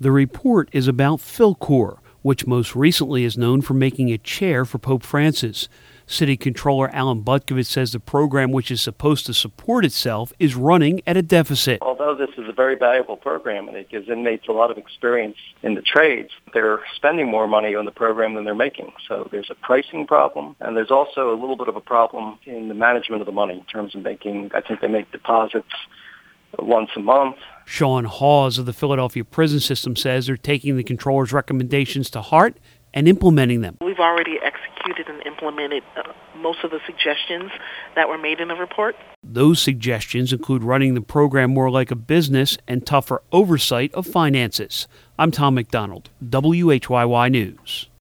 The report is about Philcor, which most recently is known for making a chair for Pope Francis. City Controller Alan Butkovich says the program, which is supposed to support itself, is running at a deficit. Although this is a very valuable program and it gives inmates a lot of experience in the trades, they're spending more money on the program than they're making. So there's a pricing problem, and there's also a little bit of a problem in the management of the money in terms of I think they make deposits once a month. Sean Hawes of the Philadelphia prison system says they're taking the controller's recommendations to heart and implementing them. We've already executed and implemented most of the suggestions that were made in the report. Those suggestions include running the program more like a business and tougher oversight of finances. I'm Tom McDonald, WHYY News.